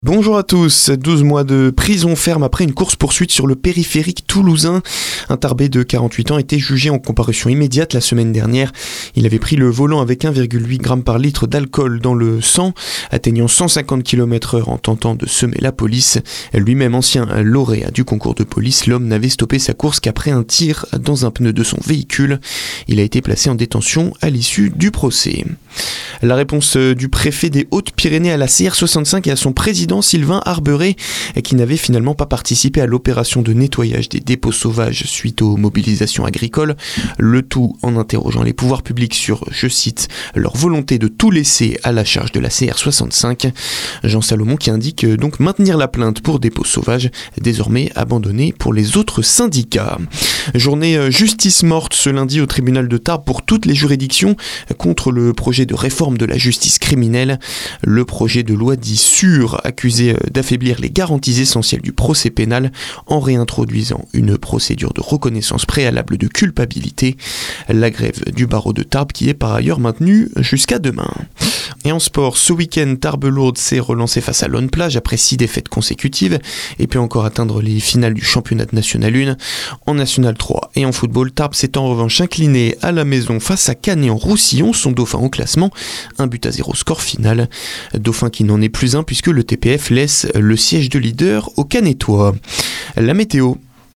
Bonjour à tous, 12 mois de prison ferme après une course-poursuite sur le périphérique toulousain. Un Tarbais de 48 ans était jugé en comparution immédiate la semaine dernière. Il avait pris le volant avec 1,8 g par litre d'alcool dans le sang, atteignant 150 km/h en tentant de semer la police. Lui-même ancien lauréat du concours de police, l'homme n'avait stoppé sa course qu'après un tir dans un pneu de son véhicule. Il a été placé en détention à l'issue du procès. La réponse du préfet des Hautes-Pyrénées à la CR65 et à son président Sylvain Arberet, qui n'avait finalement pas participé à l'opération de nettoyage des dépôts sauvages suite aux mobilisations agricoles, le tout en interrogeant les pouvoirs publics sur, je cite, leur volonté de tout laisser à la charge de la CR65. Jean Salomon qui indique donc maintenir la plainte pour dépôts sauvages, désormais abandonnée pour les autres syndicats. Journée justice morte ce lundi au tribunal de Tarbes pour toutes les juridictions contre le projet de réforme de la justice criminelle. Le projet de loi dit sûr, accusé d'affaiblir les garanties essentielles du procès pénal en réintroduisant une procédure de reconnaissance préalable de culpabilité. La grève du barreau de Tarbes qui est par ailleurs maintenue jusqu'à demain. Et en sport, ce week-end, Tarbes-Lourdes s'est relancé face à Lone Plage après 6 défaites consécutives et peut encore atteindre les finales du championnat de National 1. En National 3 et en football, Tarbes s'est en revanche incliné à la maison face à Canet-en-Roussillon, son dauphin au classement, 1-0 score final. Dauphin qui n'en est plus un puisque le TPF laisse le siège de leader aux Canetois. La météo.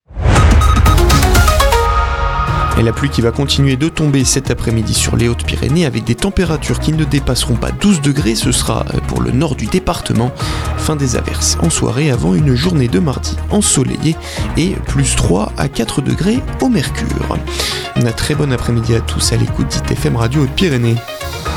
Et la pluie qui va continuer de tomber cet après-midi sur les Hautes-Pyrénées avec des températures qui ne dépasseront pas 12 degrés, ce sera pour le nord du département. Fin des averses en soirée avant une journée de mardi ensoleillée et plus 3 à 4 degrés au mercure. Un très bon après-midi à tous à l'écoute d'ITFM Radio Hautes-Pyrénées.